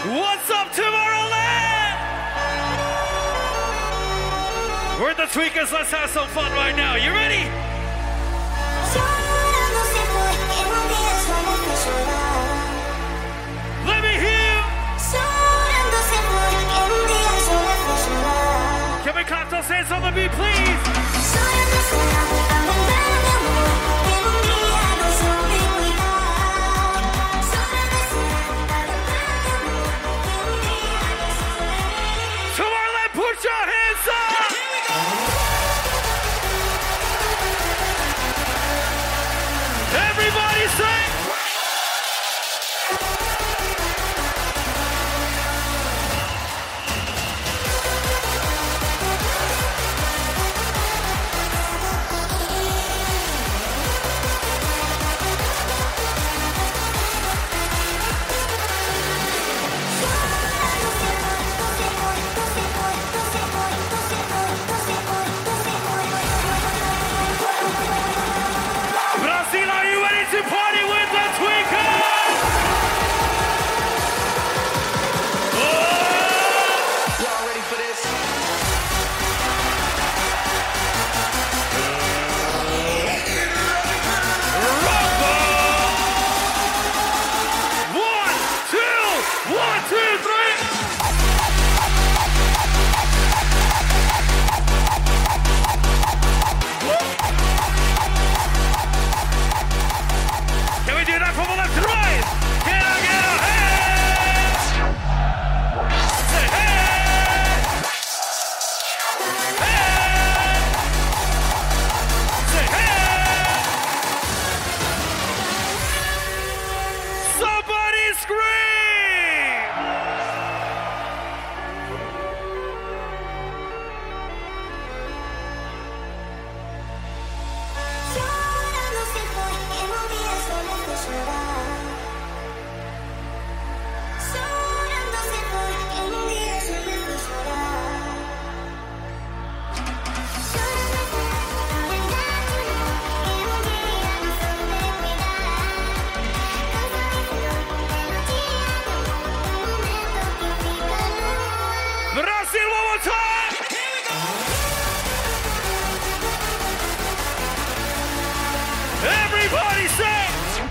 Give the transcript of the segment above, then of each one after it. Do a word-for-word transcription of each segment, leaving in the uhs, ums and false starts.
What's up, Tomorrowland? We're the Tweakers. Let's have some fun right now. You ready? Let me hear you. Can we clap those hands on the beat, please? Tomorrowland, put your hands up! Everybody sing! Brazil, are you ready to party with the Tweakers? Oh! Y'all ready for this? Rumble! One, two, one, two, three. Can we do that from the left to the right? Get out, get out, hands! Say hey! Hey! Say hey! Somebody scream! Brazil, one more time! Everybody sing!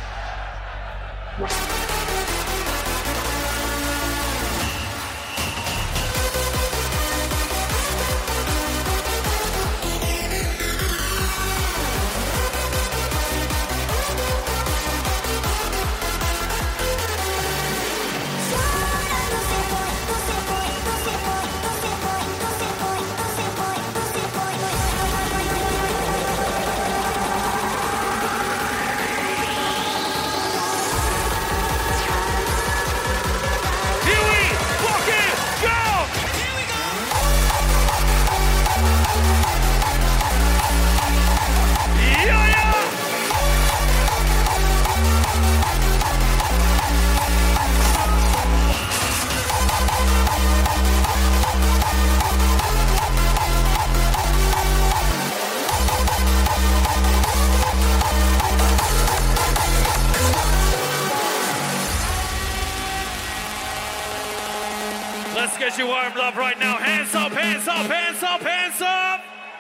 Here we fucking go! Yeah, yeah! Let's get you warmed up right now. Hands up, hands up, hands up, hands up!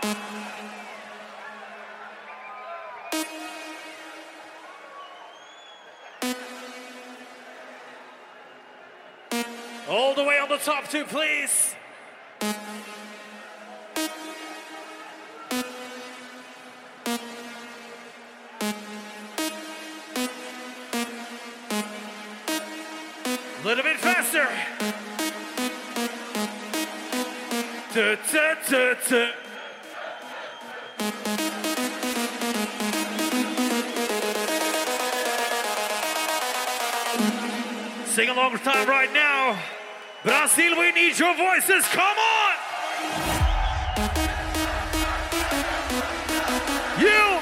All the way on the top two, please. A little bit faster. Da, da, da, da. Sing along time right now. Brazil, we need your voices. Come on! You!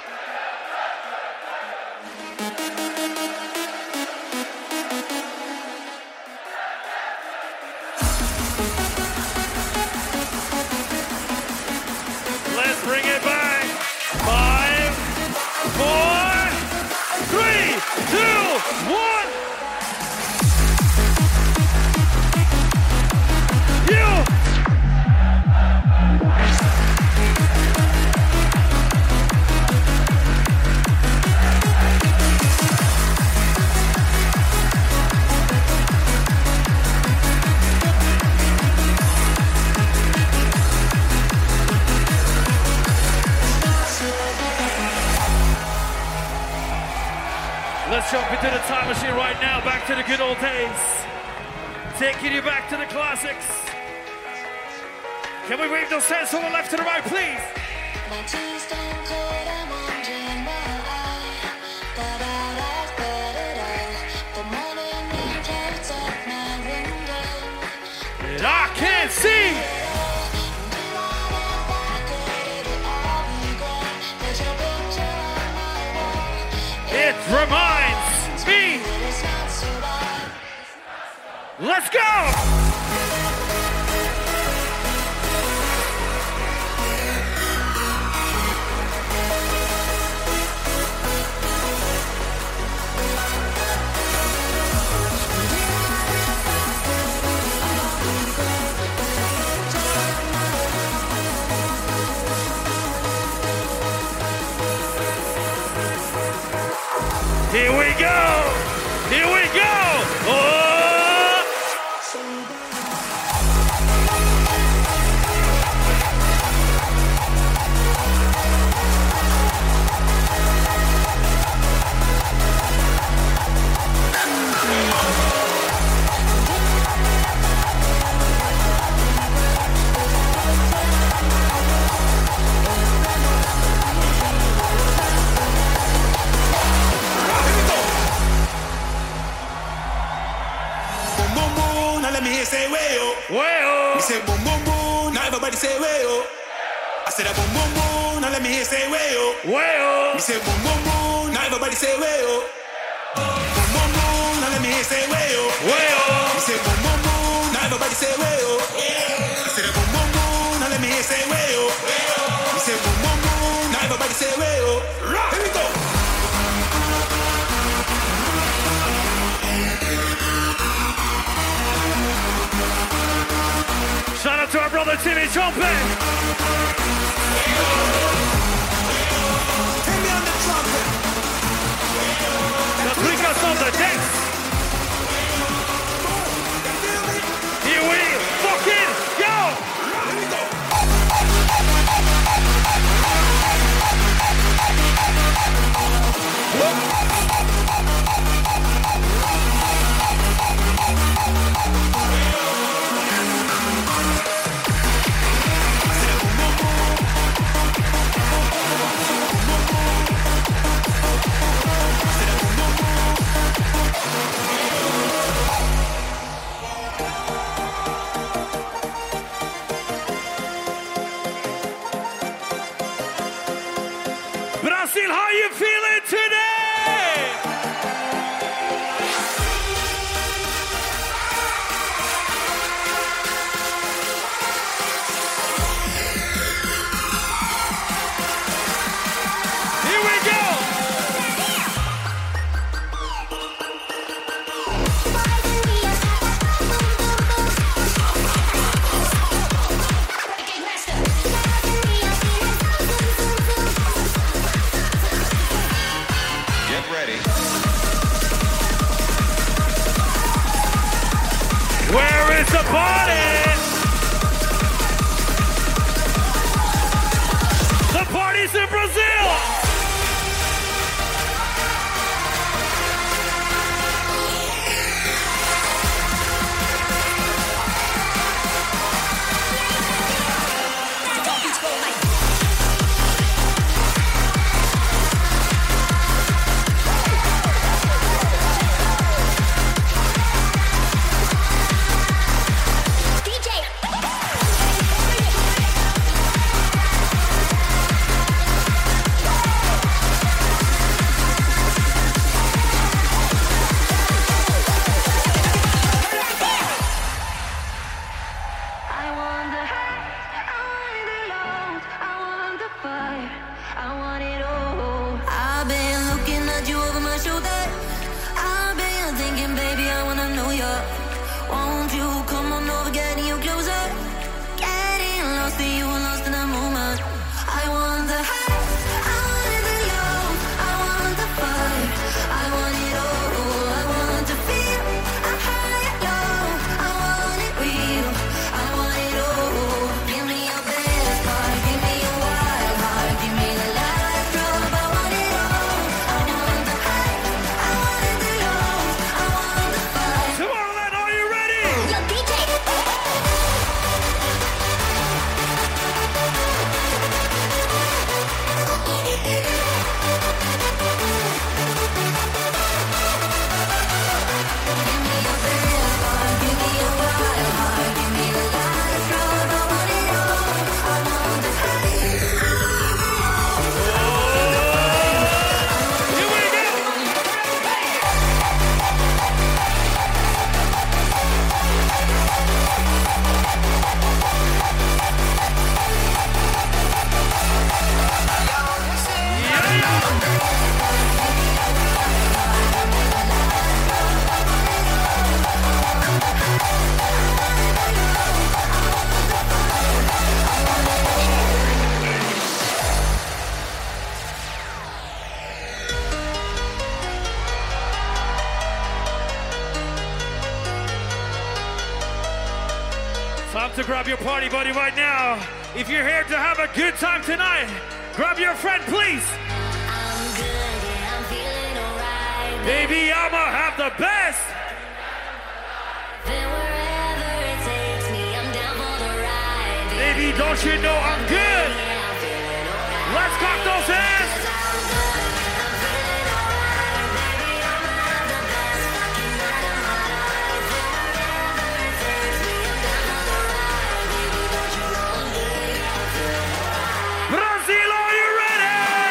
Let's bring it back. Five, four, three, two, one. Let's jump into the time machine right now, back to the good old days. Taking you back to the classics. Can we wave those hands from the left to the right, please? My teeth stand cold, I'm wondering why. But I'd have bet it all. The morning rain comes up my window. And I can't see. It reminds me. Let's go! Here we go! Here we go! Oh! Say way-oh. Way-oh. We say boom, boom, boom. Now everybody say way-oh. I said a boom, boom, boom. Now let me hear say way-oh. Way-oh. We say boom, boom, boom. Now everybody say way-oh. Boom, boom, boom. Now let me hear say way-oh. Way-oh. We say boom, boom, boom. Now everybody say way-oh. I said a boom, boom, boom. Now let me hear say way-oh. We say boom, boom, boom. Now everybody say way-oh. Here we go. Shout out to our brother Timmy Trumpet. Take me on the trumpet. The Tweakers on the decks. Here we fucking go. Here we go. Brazil, how you feeling today? Here we go. Get ready. Where is the party? The party's in Brazil. Time to grab your party buddy right now. If you're here to have a good time tonight, grab your friend, please. I'm good, yeah, I'm feeling alright. Baby, I'ma have the best. Then wherever it takes me, I'm down for the ride. Baby, don't you know I'm good? Yeah, I'm feeling alright. Let's cock those hands. I'm good, I'm feeling alright. Baby, I'ma have the best fucking night of my life. Then wherever it takes me, I'm down for the ride. Baby, don't you know I'm good? Yeah, I'm feeling alright. Brazil, are you ready?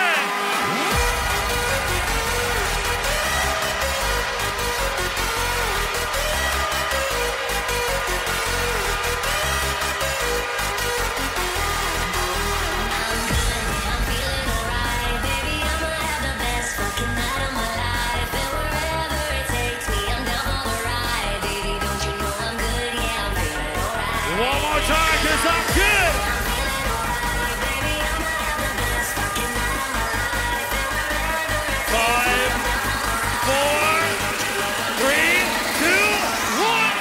I'm feeling alright, baby. I'ma have the best fucking night of my life. And wherever it takes me, I'm down for the ride. Baby, don't you know I'm good? Yeah, I'm feeling alright. One more time, cause I'm good. I'm feeling alright, baby. I'ma have the best fucking night of my life. And wherever it takes Five, four, three, two, one.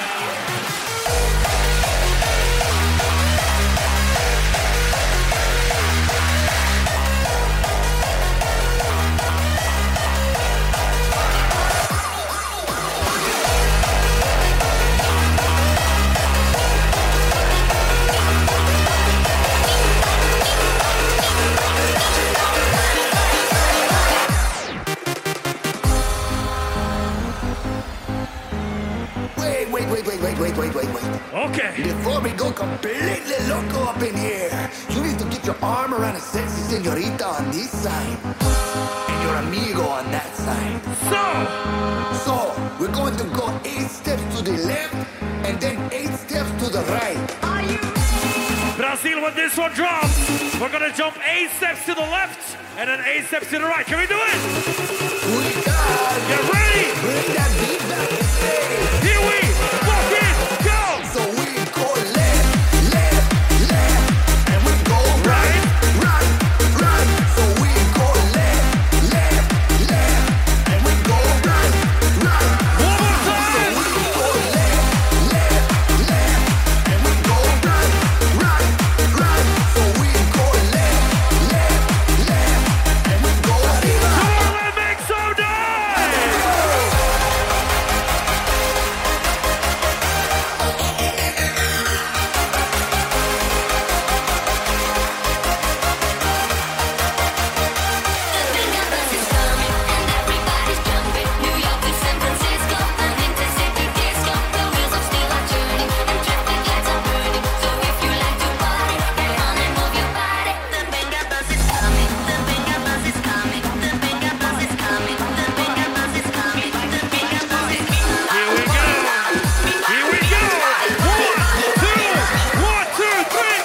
Wait, wait, wait, wait, wait, wait, wait, wait, wait. Okay. Before we go completely loco up in here, you need to get your arm around a sexy señorita on this side and your amigo on that side. So, So, we're going to go eight steps to the left and then eight steps to the right. Brazil, when this one drops, we're gonna jump eight steps to the left and then eight steps to the right. Can we do it? We got Get ready. bring that beat back and stay. Here we walk in. Go. So we go left, left, left, and we go right, right, right. So we go left, left, left, and we go right, right. One more So time. we go left, left, left, and we go right, right, right. So we go left, left, left, and we go arriba. Come on, let's make some noise. The finger bus is coming and everybody's jumping. New York to San Francisco, an intercity disco. The wheels of steel are turning and traffic lights are burning. So if you like to party, get on and move your body. The finger bus is coming. The finger bus is coming. The finger bus is coming. The finger bus is coming. The finger bus is coming. Here we go. Here we go. One, two, one, two, three.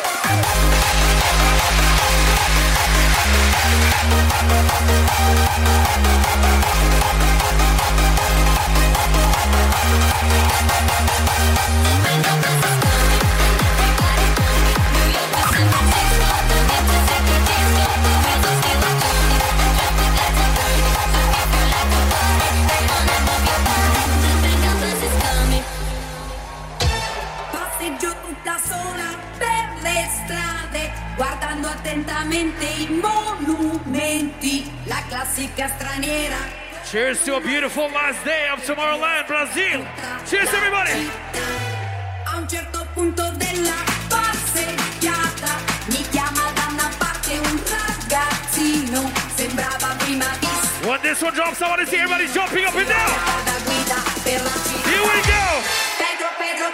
Passeggio tutta sola per le strade, guardando attentamente i monumenti, la classica straniera. Cheers to a beautiful last day of Tomorrowland, Brazil. Cheers, everybody. A un certo punto della passeggiata mi chiama da una parte un ragazzino, sembrava prima visto When this one drops, I want to see everybody jumping up and down. da guida per la città. Here we go. Pedro, Pedro,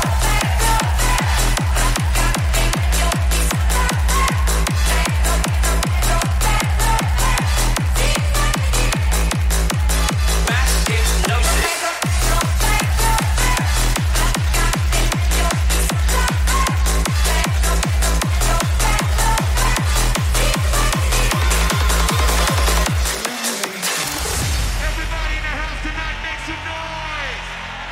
Everybody in the house tonight, make some noise.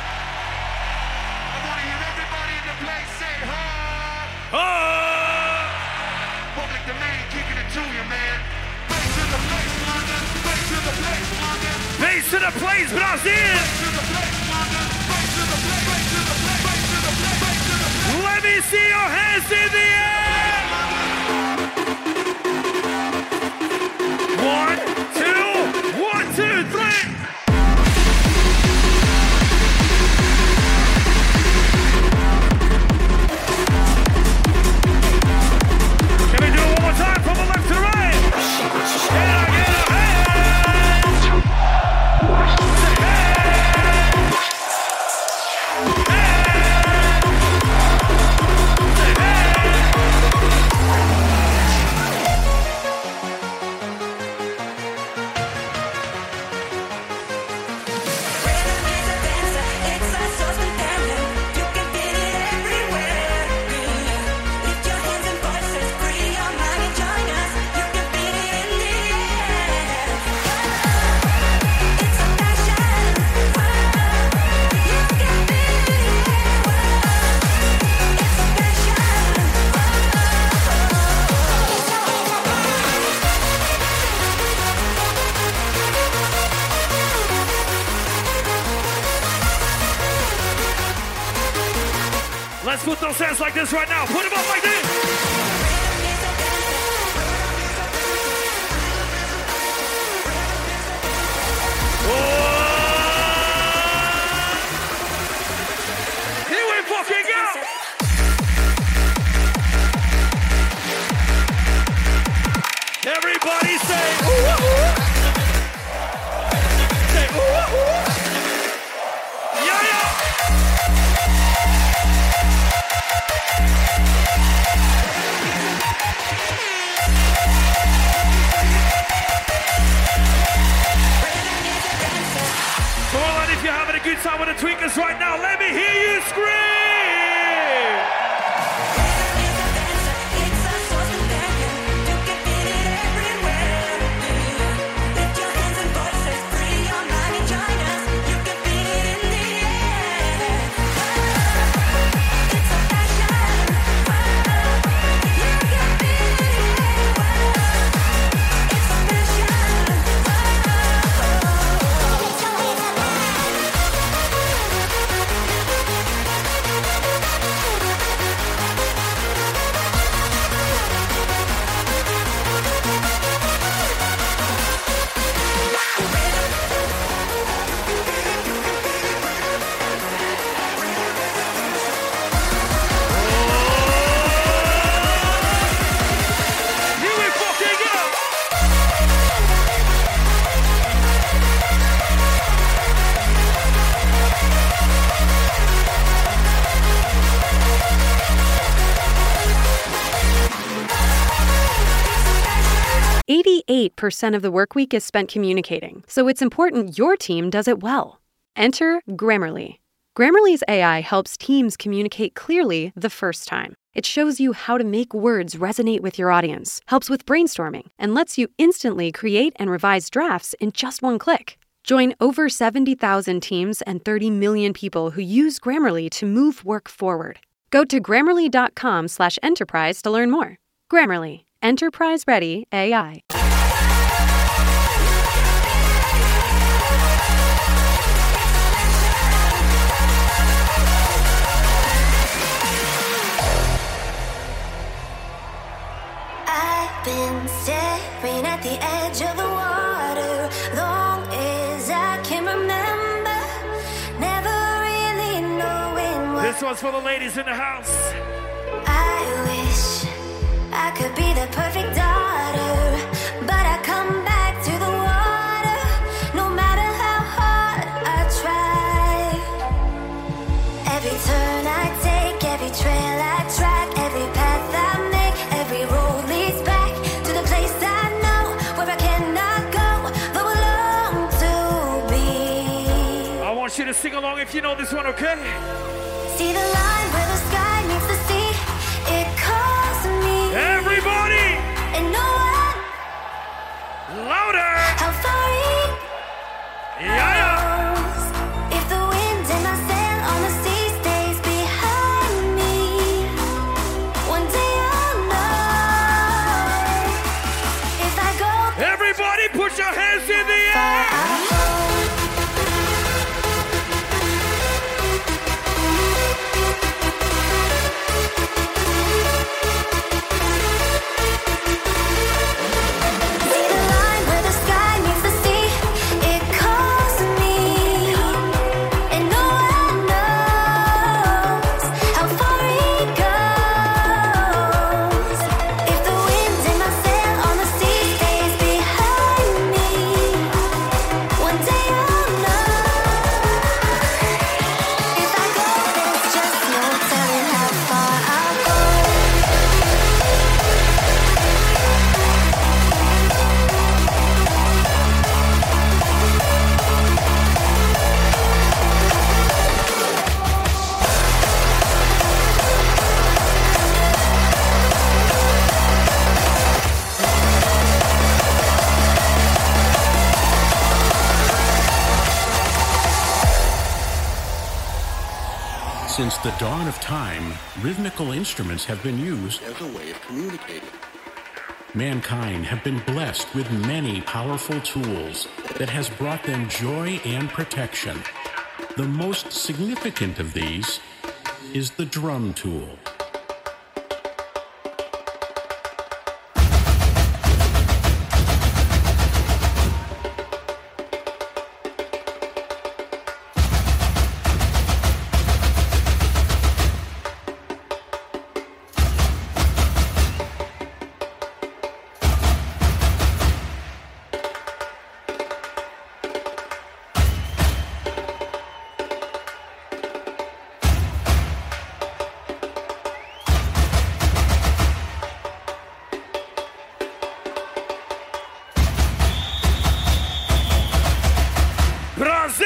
I want to hear everybody in the place say hi. Oh. Public domain, kicking it to you, man. Back to the place, London. Back to the place, London. Bass to the place, Brazil. To the place, London. Back to the place, back to the place, back to the place, back to the place. Let me see your hands in the air. One, two, one, two, three. Can we do it one more time from the left to right? Get up, get up, hands. Say hey. Hey. Say hey. Rhythm is a dancer, it's a source companion. You can feel it everywhere. Lift your hands and voices, free your mind and join us. You can feel it in the air. It's a passion. You can feel it. It's a passion. Let's put those hands like this right now. Put them up like this. Oh! Here we fucking go. Everybody say ooh, ooh. Say ooh, ooh. Yeah, yeah. Come on, if you're having a good time with the tweakers right now, let me hear you scream! It's a source companion. You can feel it everywhere. Lift your hands and voices, free your mind and join us. You can feel it in the air. It's a passion. You can feel it. It's a Here we fucking go! eighty-eight percent of the work week is spent communicating, so it's important your team does it well. Enter Grammarly. Grammarly's A I helps teams communicate clearly the first time. It shows you how to make words resonate with your audience, helps with brainstorming, and lets you instantly create and revise drafts in just one click. Join over seventy thousand teams and thirty million people who use Grammarly to move work forward. Go to grammarly.com slash enterprise to learn more. Grammarly, enterprise-ready A I. I've been staring at the edge of the water long as I can remember, never really knowing what. This one's for the ladies in the house. I wish I could be the perfect daughter, but I come back to the water no matter how hard I try. Every turn I take, every trail I track, every path I make, every road leads back to the place I know where I cannot go, though I long to be. I want you to sing along if you know this one, okay? See the line where the sky meets the sea, it calls me. Everybody! And no one Louder! how far it Yeah, yeah! goes. If the wind in my sail on the sea stays behind me, one day I'll know. If I go Everybody put your hands in the far, air! I'll go. Since the dawn of time, rhythmical instruments have been used As a way of communicating. mankind have been blessed with many powerful tools that has brought them joy and protection. The most significant of these is the drum tool. Brazil!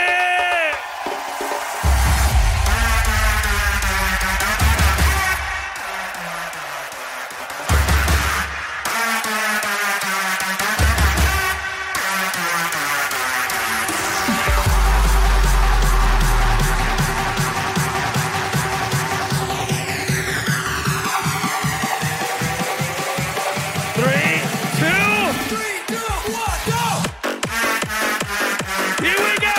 Three, two, Three, two, one, go! here we go!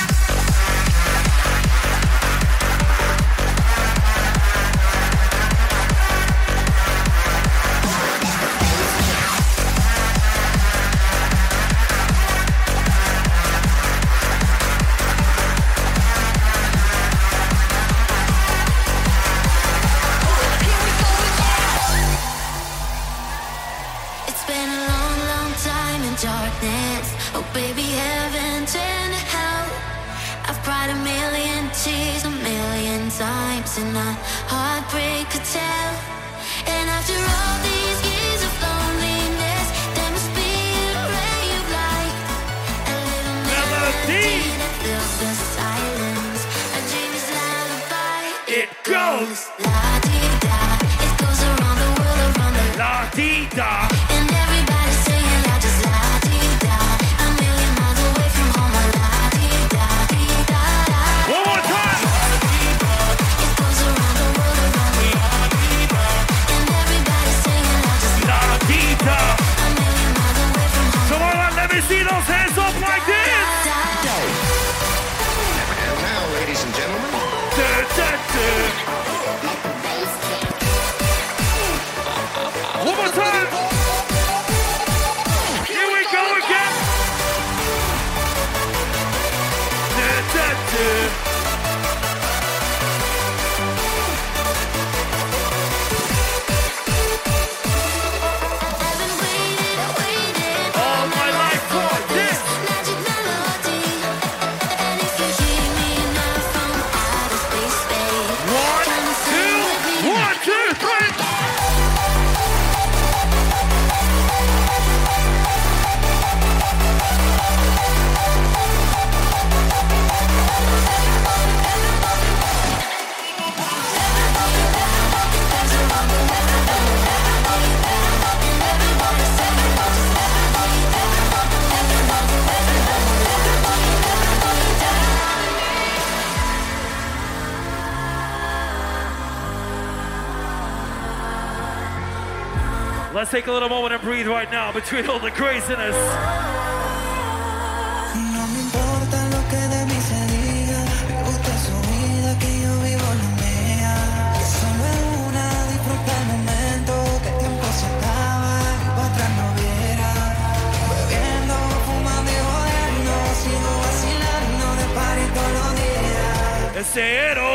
It's been a long, long time in darkness. Oh, baby, heaven and hell. I've cried a million tears a million times, and a heartbreak could tell. And after all these years of loneliness, there must be a ray of light, a little melody that fills the silence. A dream's lullaby. It goes La di da. It goes around the world, around the la di da. and everybody's saying I just la di da. A million miles away from home, a la di da di da da. One more time. It goes around the world, around the and everybody's saying I just La di da. a million miles away from home. Come on, let me see those hands up like this. And now, ladies and gentlemen, Da, da, da. One more time. Here we go again. Da, da, da. I've been waiting, waiting All my life for this. magic melody. And if you hear me now from outer space, babe, One, come and sing with me. two, one, two, three. Let's take a little moment and breathe right now between all the craziness. No me importa lo que de mí se diga, vive usted su vida, que yo vivo la mía. Solo es una, disfruta el momento, que el tiempo se acaba y para atrás no viera. Bebiendo, fumando y jodiendo, sigo vacilando de party todos los días. Ese héroe.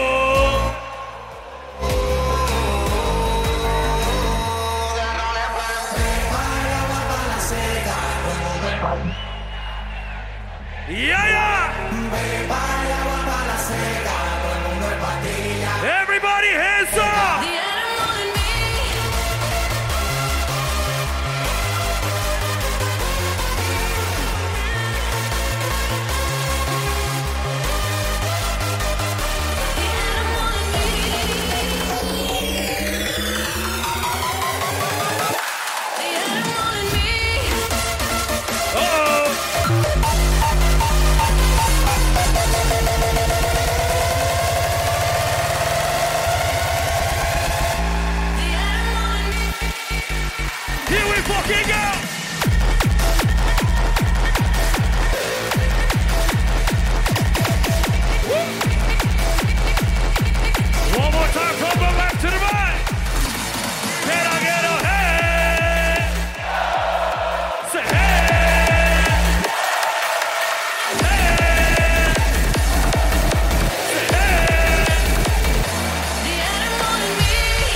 Para la guapa, la seca, fucking go! One more time from the left to the right. Can I get a hey? Say hey. Hey. Say hey. The animal in me.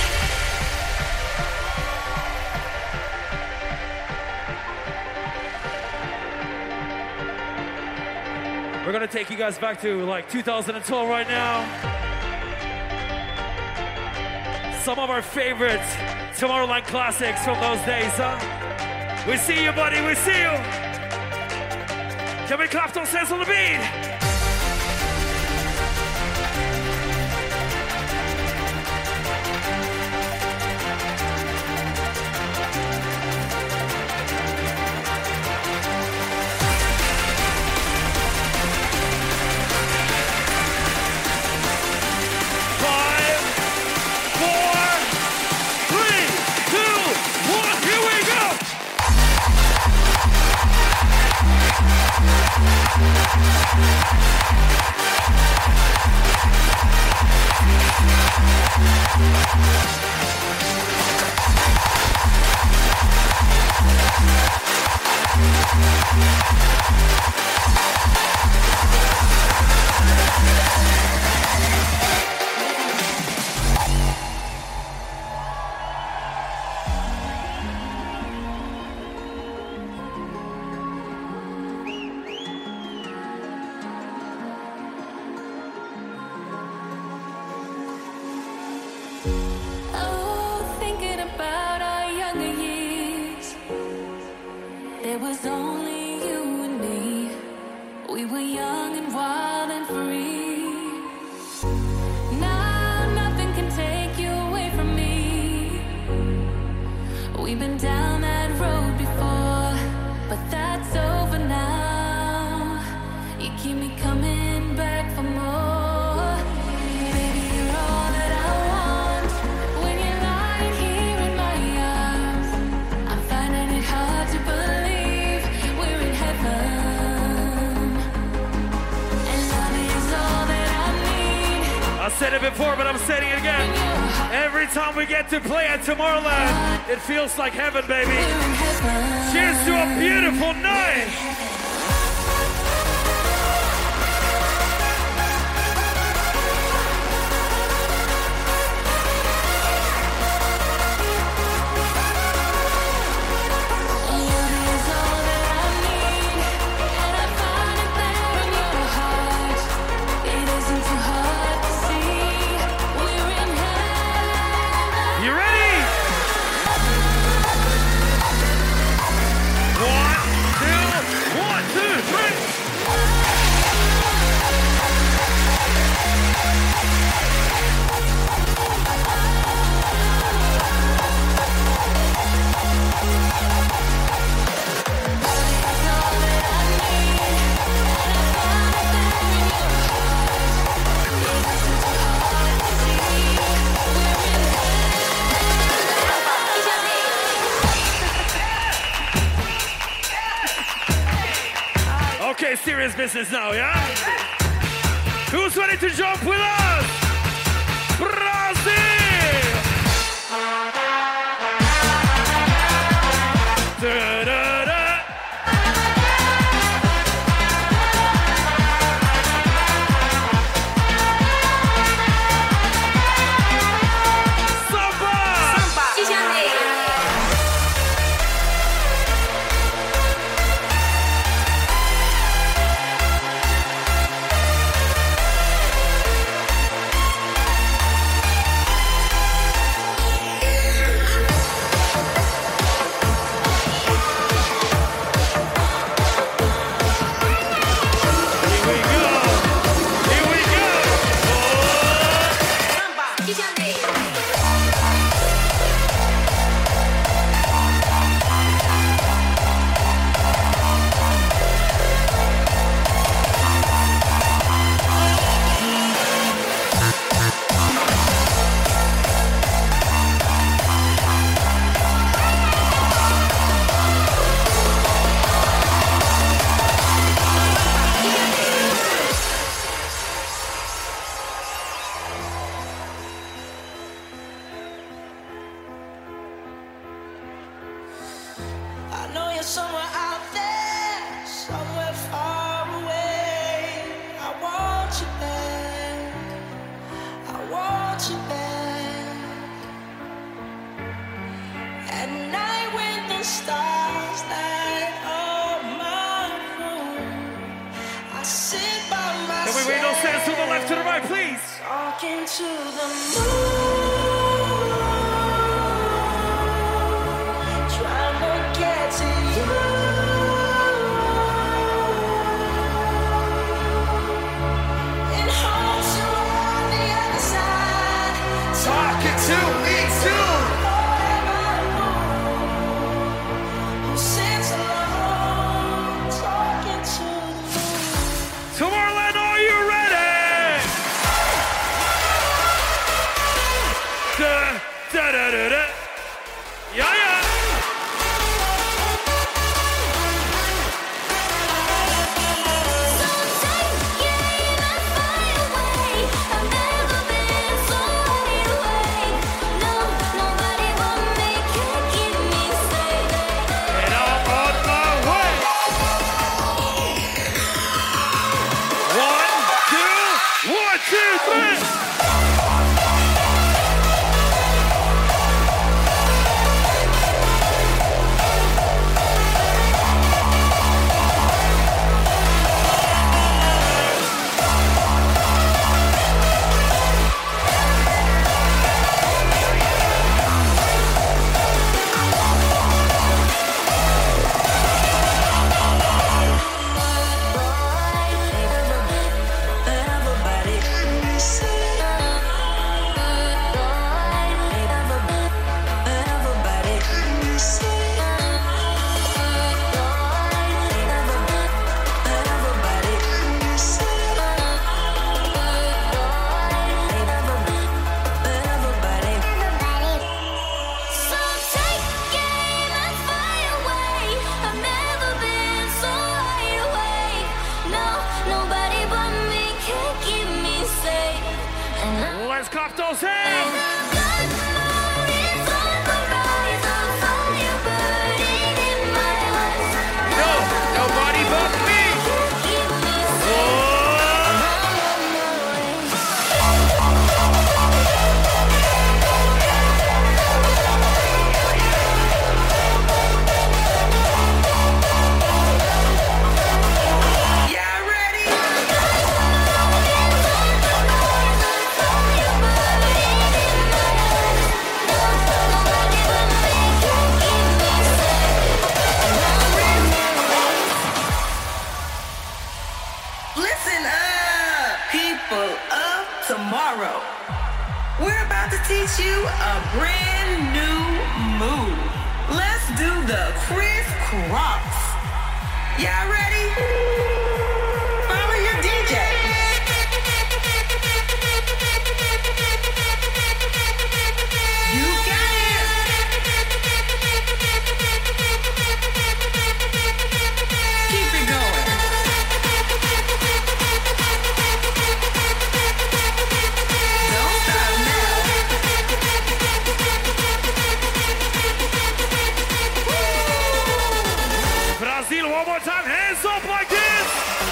We're gonna take you guys back to like two thousand twelve right now. Some of our favorite Tomorrowland classics from those days, huh? We see you, buddy, we see you. Can we clap those hands on the beat? Five, four, three, two, one, here we go! Oh, thinking about our younger years. There was only you and me. We were young and wild and free. Now nothing can take you away from me. We've been down that road before, but that's over now. You keep me coming back for more. Baby, you're all that I want. When you're lying here in my arms, I'm finding it hard to believe we're in heaven. And love is all that I need. I said it before, but I'm saying it again. Every time we get to play at Tomorrowland, it feels like heaven, baby. We're in heaven. Cheers to a beautiful night. Love is all that I need, and I find it there in your heart. It isn't too hard to see. We're in heaven. You ready? One, two, one, two, three. Okay, serious business now, yeah? Who's ready to jump with us? Brazil! Da-da-da. Samba! Here we go. Here we go. somewhere out there, somewhere far away. I want you back. I want you back. At night when the stars light up my room, I sit by Can we wait no myself, sense to the left, to the right, please? talking to the moon, trying to get to you. In hopes you're on the other side, Talking to me too. who sits alone, talking to the moon. Tomorrowland, are you ready? Da, da, da, da, da. Yeah, yeah. And I'm on my way. One, two, one, two, three. Let's clap those hands. No, nobody but me. Oh. Yeah, ready? Listen up, people of tomorrow. We're about to teach you a brand new move. Let's do the crisscross. Y'all ready? Follow your D J. You got it. Keep it going. Don't stop now. Brazil, one more time, hands up like this.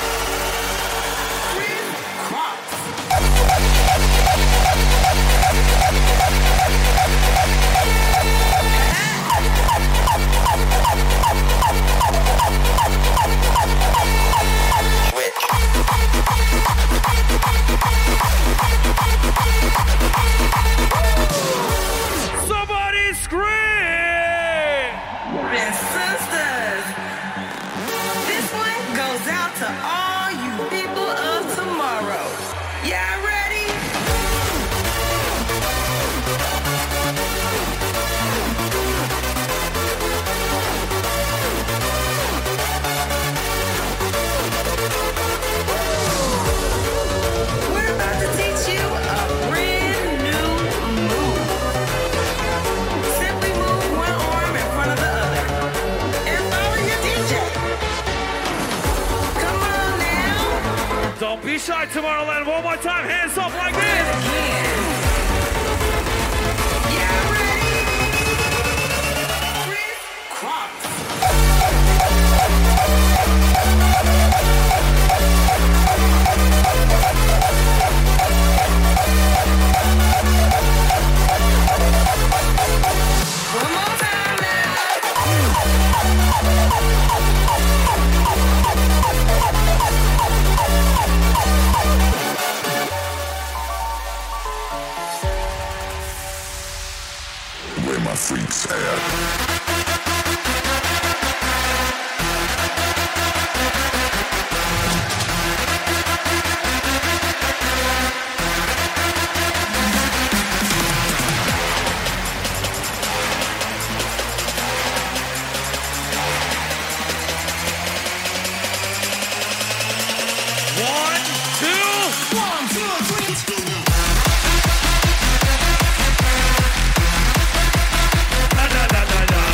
Somebody scream. And sisters, this one goes out to all you people of tomorrow. Y'all ready? We're about to teach you a brand new move. Simply move one arm in front of the other and follow your D J. Come on now. Don't be shy, Tomorrowland. One more time, hands up like this. Again. Y'all ready? Crisscross. One more time now. Where my freaks at? One, two. One, two, three. Na, na, na, na, na.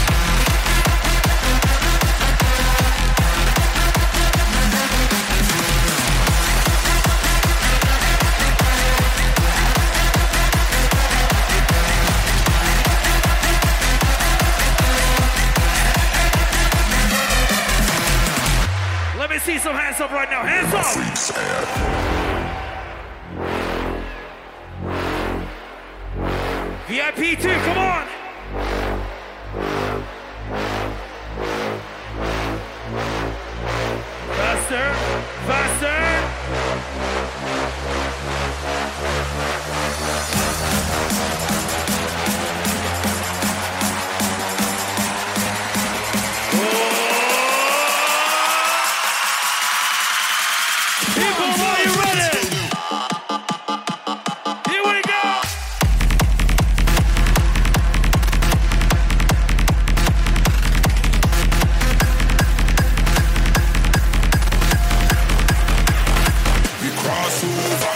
Let me see some hands up right now. Hands up. Freaks at. V I P two, come on. Faster, faster. People, are you ready? Here we go. We cross over.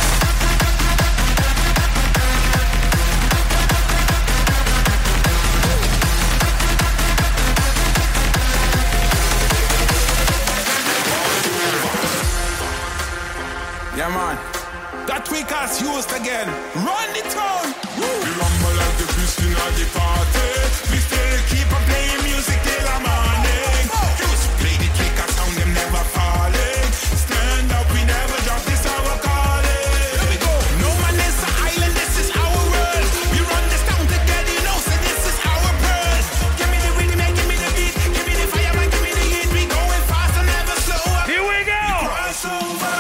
Yeah, man. That we cast used again. Run the town. We rumble like the Christian at the party. We still keep on playing music till the morning. Used to play the kicker sound, them never falling. Stand up, we never drop this our calling. Here we go. No man is an island, this is our world. We run this town together, you know, so this is our pearl. Give me the rhythm, and give me the beat. Give me the fire, man, give me the heat. We going fast and never slow up. Here we go. Cross over.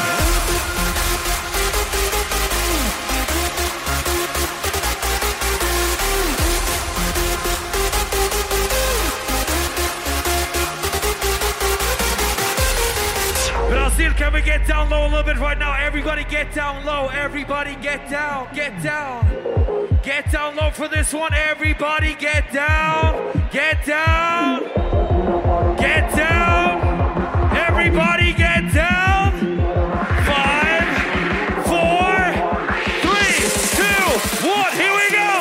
Brazil, can we get down low a little bit right now? Everybody get down low. Everybody get down. Get down. Get down low for this one. Everybody get down. Get down. Get down. Everybody get down. Five, four, three, two, one. Here we go.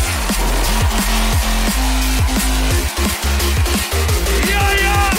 Yeah, yeah.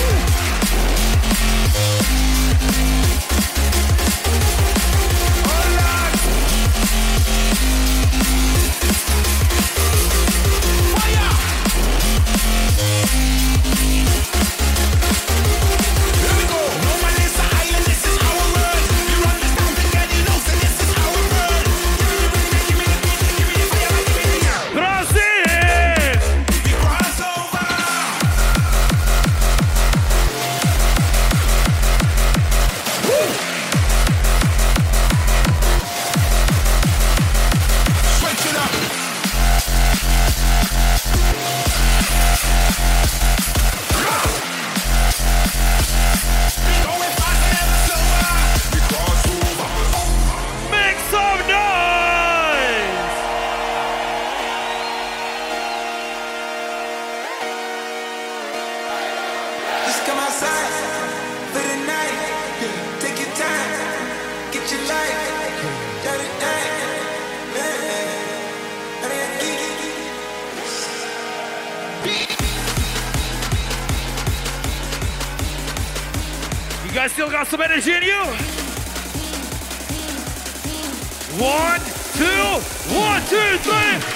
You guys still got some energy in you? One, two, one, two, three.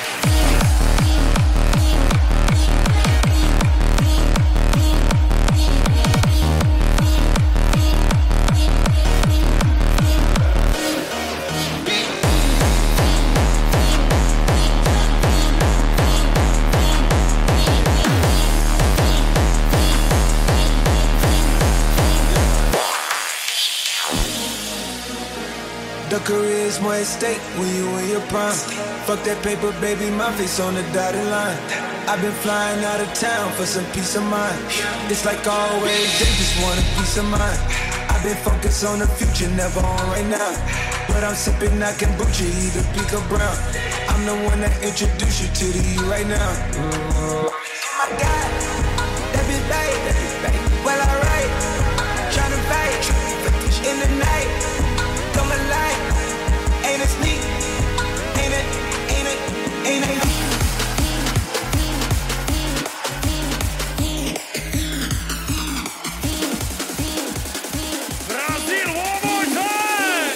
this more at stake when you in your prime. Fuck that paper, baby, my face on the dotted line. I've been flying out of town for some peace of mind. It's like always, they just want a peace of mind. I've been focused on the future, never on right now. But I'm sipping that kombucha, either pink or brown. I'm the one that introduced you to the you right now. Mm. Oh my God, that be babe. Well, alright, tryna fight in the night. Come alive, ain't it sneak? Ain't it, ain't it, ain't it? Brazil, one more time!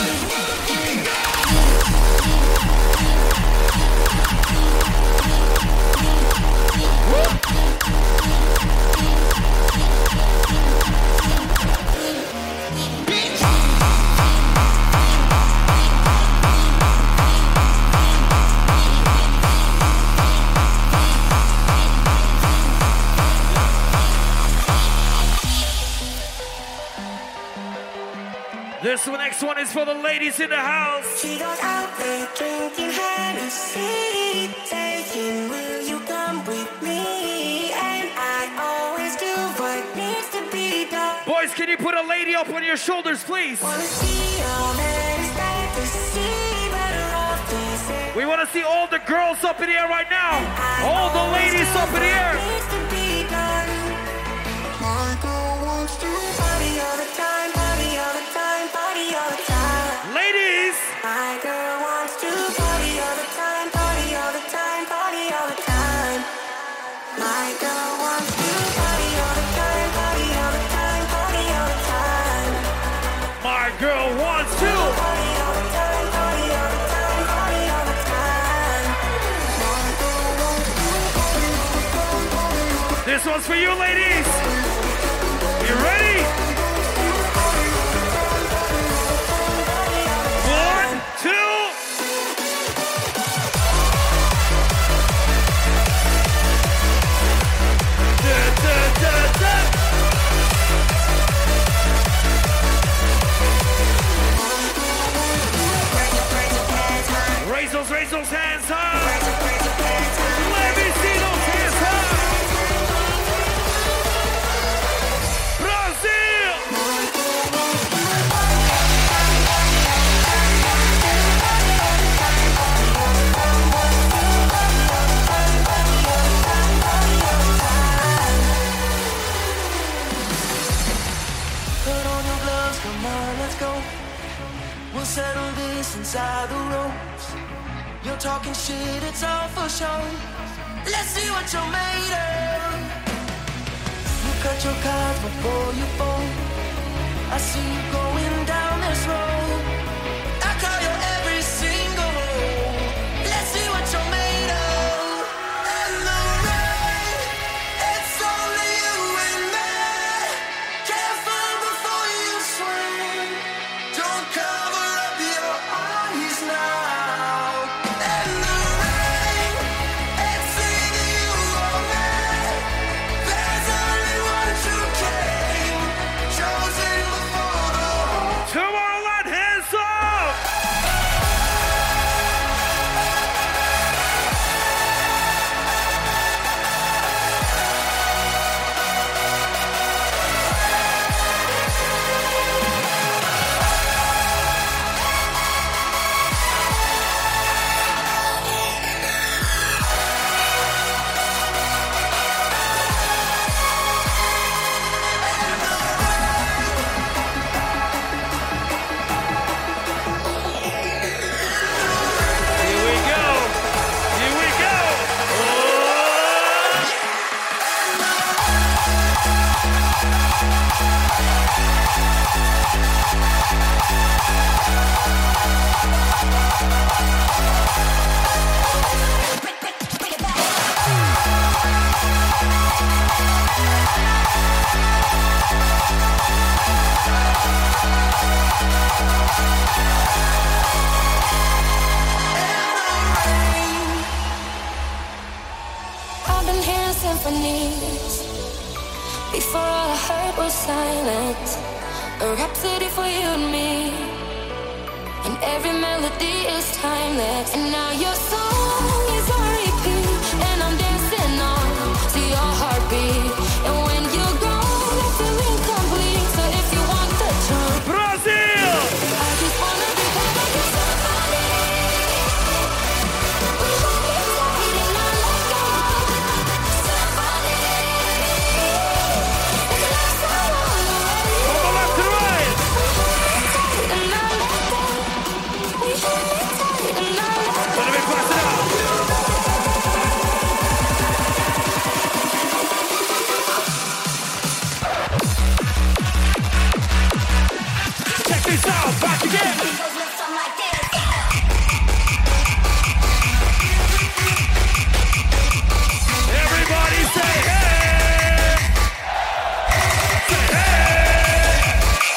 This one, next one is for the ladies in the house. She goes out there drinking Hennessy, saying, will you come with me? And I always do what needs to be done. Boys, can you put a lady up on your shoulders, please? Wanna see all that is there to see, better off please. We want to see all the girls up in the air right now. All the ladies up in the air. Needs to be done. My girl wants to party all the time, party all the time, party all the time. Ladies, My girl wants to party all the time, party all the time, party all the time. My girl wants to party all the time, party all the time, party all the time. my girl wants to. Party all the time, party all the time, party all the time. My girl wants to party all the time, party all the time. This one's for you, ladies. You ready? One, two. Da, da, da, da. Raise those, raise those hands high. Let me see those hands high. Brazil! Put on your gloves, come on, let's go. We'll settle this inside the ropes. You're talking shit, it's all for show. Let's see what you're made of. You cut your cards before you fold. I see you going down this road. I call you every single road. Let's see what you're made of. And the rain, it's only you and me. Careful before you swim. Don't cover up your eyes now. And the rain, it's either you or me. There's only one true king, chosen before the whole. Tomorrowland, hands up! Here we go. Here we go. Oh! I've been hearing symphonies before all I heard was silence. A rhapsody for you and me. and every melody is timeless. And now your song is on repeat, and I'm dancing on to your heartbeat. And when you're gone, I feel incomplete. So if you want the truth, Brazil! I just wanna be part of your somebody. We hold me tight and not let go. Somebody. It's like someone already. From the left to the right! And not let go. We hold me tight and not let go. Let me pass it out! Check this out, back again! Everybody say hey! Say hey!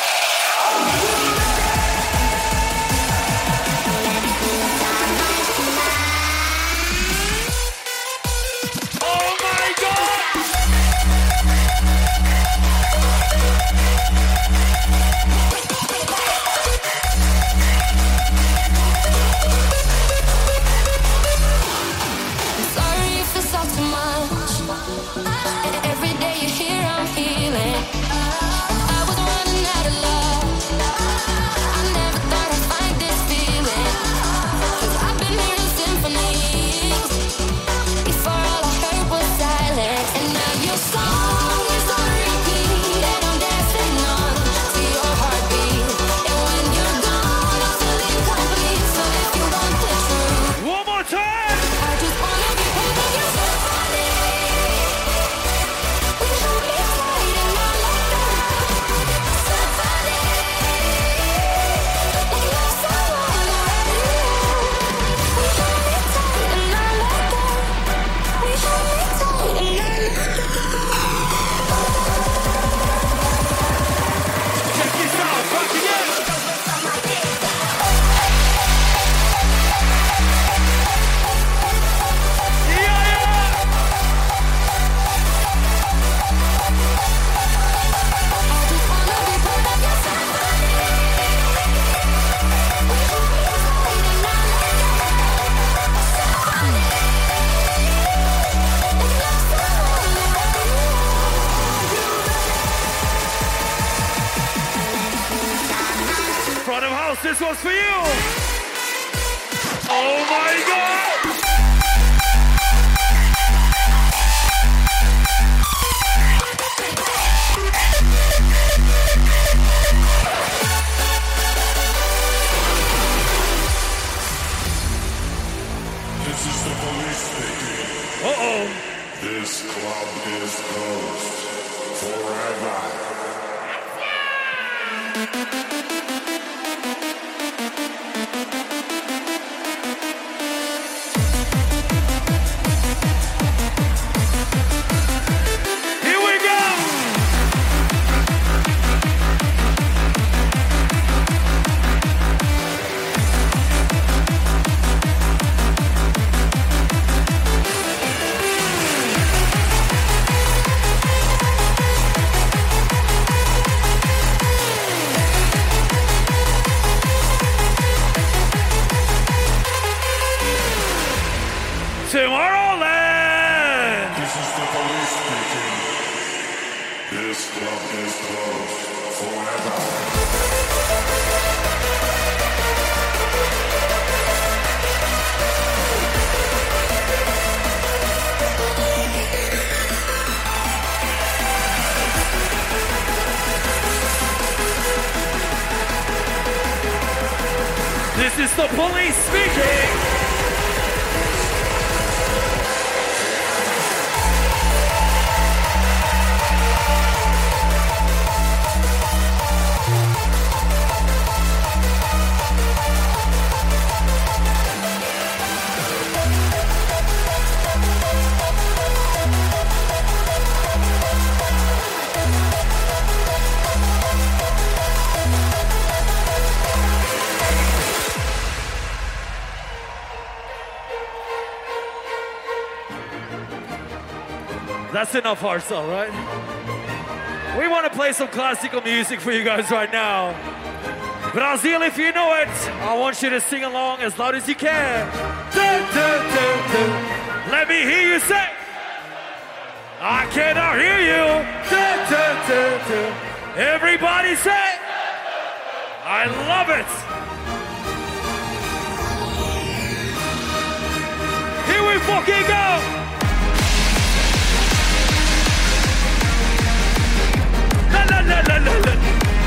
Oh my God! Sorry if it's all too much. Every day you're here, I'm healing. I was running out of love. I never thought I'd find this feeling. 'Cause I've been hearing symphonies. Before all I heard was silence. And now your song is on repeat, and I'm dancing on to your heartbeat. And when you're gone, I feel incomplete. So if you want the truth, One more time! I just wanna be part of your somebody. We hold me tight and not let go. Somebody. Like you're someone already. We hold me tight and not let go. We hold me tight and not let go. Check this out, back again! Yeah, yeah! I just wanna be part of your somebody. We hold me tight and not let go. Somebody. Like you're someone already. Front of house, this one's for you! Oh my God! This is the police speaking. Uh-oh! This club is closed forever. Here we go! Tomorrowland! This is the police speaking. This club is closed forever. This is the police speaking! That's enough hardstyle, right? We want to play some classical music for you guys right now. Brazil, if you know it, I want you to sing along as loud as you can. Du, du, du, du. Let me hear you say. I cannot hear you. Du, du, du, du. Everybody say. I love it. Here we fucking go. La la la la la la.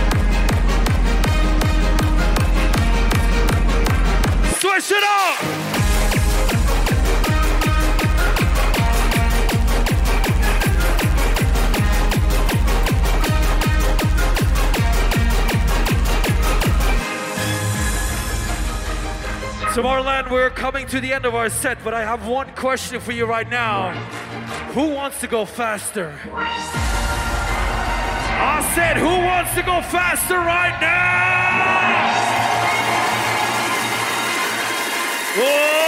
Switch it up. Tomorrowland, we're coming to the end of our set, but I have one question for you right now. Who wants to go faster? I said, who wants to go faster right now? Whoa!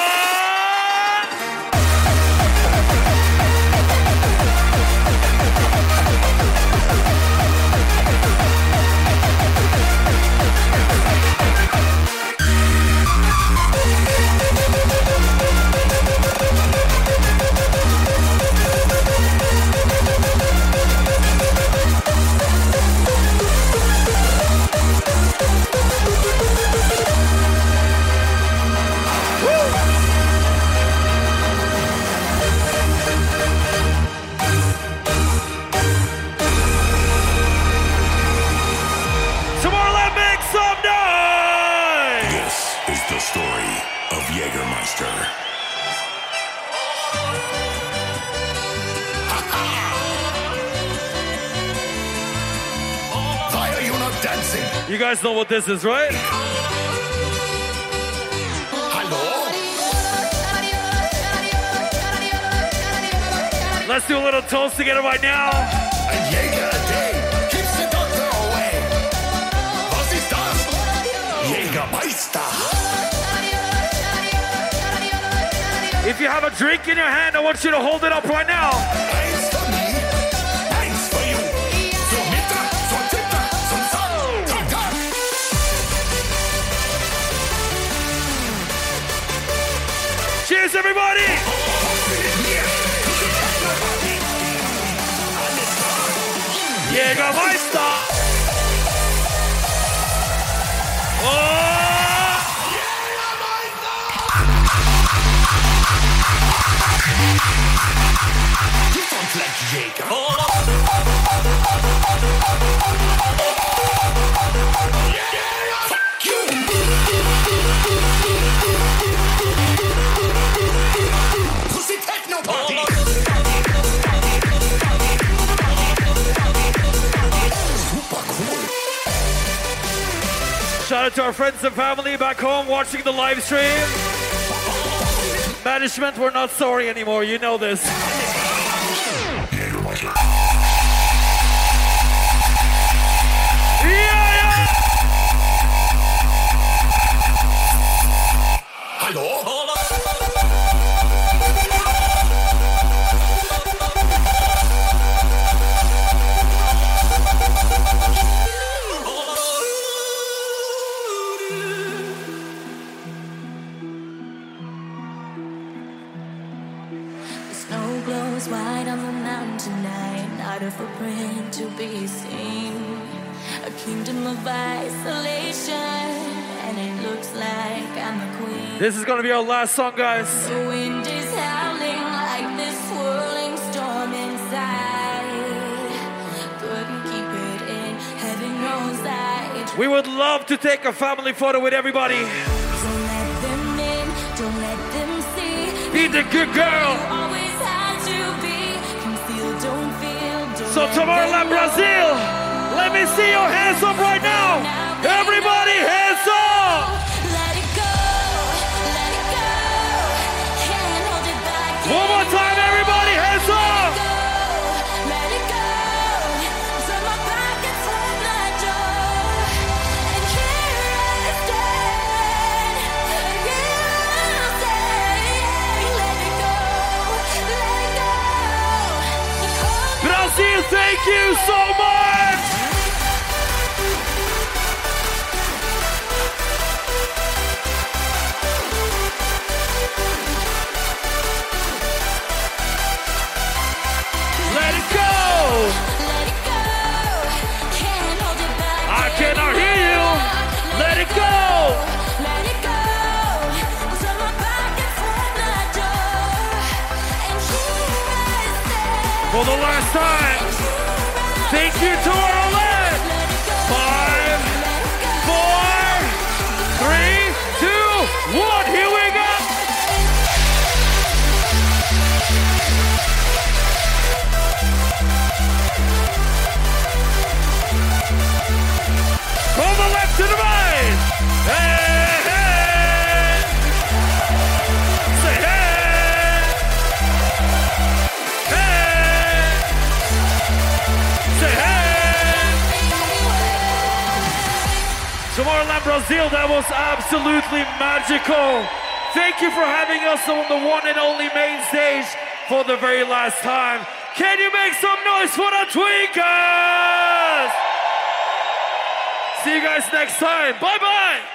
You guys know what this is, right? Hello? Let's do a little toast together right now. Ein Jäger a day keeps the doctor away. Was ist das? Jägermeister. If you have a drink in your hand, I want you to hold it up right now. Eins für mich, eins für you. Zum Mittag, zum Mittag, zum Sonntag. Cheers, everybody! Jägermeister! Oh! You don't like Jäger. Pussy Techno Party. Super cool. Shout out to our friends and family back home watching the live stream. Management, we're not sorry anymore, you know this. Yeah, Hallo? The snow glows white on the mountain tonight, not a footprint to be seen. A kingdom of isolation, and it looks like I'm the queen. This is gonna be our last song, guys. The wind is howling like this swirling storm inside. Couldn't keep it in, heaven knows that. We would love to take a family photo with everybody. Don't let them in, don't let them see. Be the good girl. Always had to be concealed, don't feel, don't So let Tomorrowland, them Brazil, let me see your hands up right now. Everybody, hands up. Let it go, let it go. Can't hold it back. One more time, everybody, hands up. Let it go. So my pockets hold the door. And here I stand. You say, let it go, let it go. Brazil, thank you so much. For the last time, thank you to our Oled. Five, four, three, two, one. Here we go. From the left to the right. Hey, hey. Say hey. Hey. Say hey. Tomorrowland Brazil, that was absolutely magical. Thank you for having us on the one and only main stage for the very last time. Can you make some noise for the Tweakers? See you guys next time. Bye-bye.